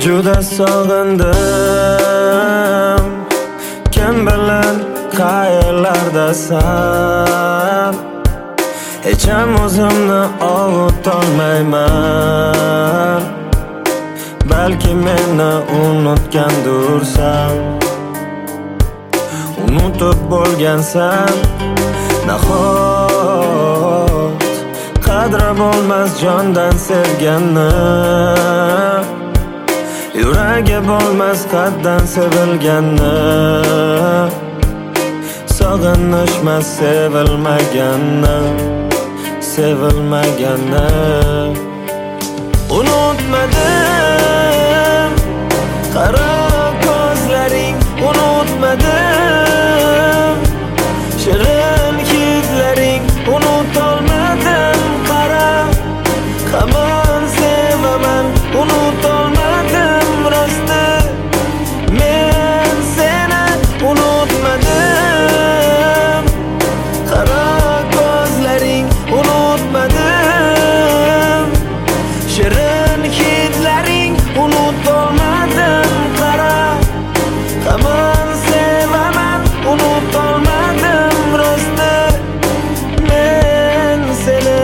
Juda sog'indim, kim bilan qayerlardasan? Hech ham o'zimni ovutolmayman. Balki meni unutgandursan, unutib bo'lgansan. Nahot qadri bo'lmas jondan sevganni, yuragi bo'lmas qaddan sevilganni. Sog'inishmas sevilmaganni, sevilmaganni. Unutmadim qara ko'zlaring, unutmadim shirin hidlaring, unutolmadim qara hamon sevaman. Unutolmadim rosti men seni, unutmadim qara ko'zlaring, unutmadim shirin hidlaring, unutolmadim qara hamon sevaman. Unutolmadim rosti men seni.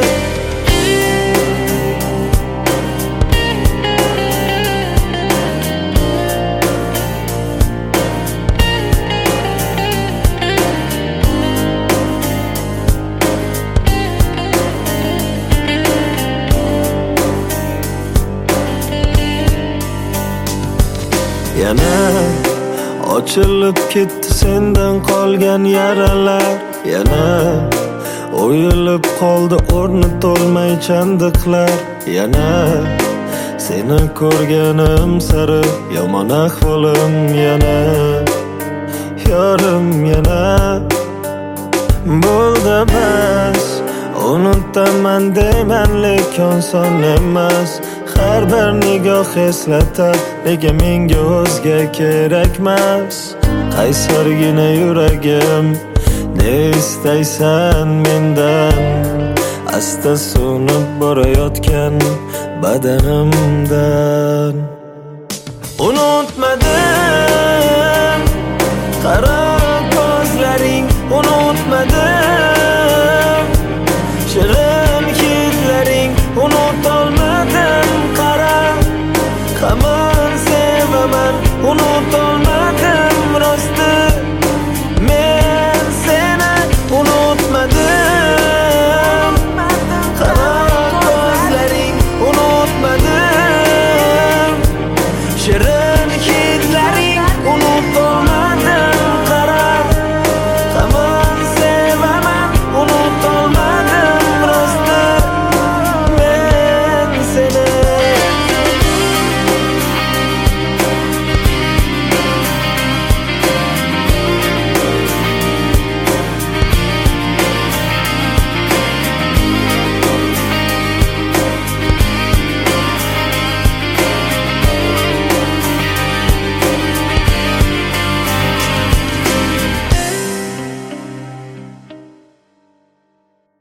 Yana ochilib ketdi sendan qolgan yaralar. Yana o'yilib qoldi o'rni to'lmay chandiqlar. Yana seni ko'rganim sari yomon ahvolim. Yana yorim yana bo'ldi bas. Unutaman deyman lekin son emas. Har bir nigoh eslatar, nega menga o'zga kerakmas. Qaysargina yuragim, ne istaysan mendan? Asta so'nib borayotgan badanimdan. Unutmadim qara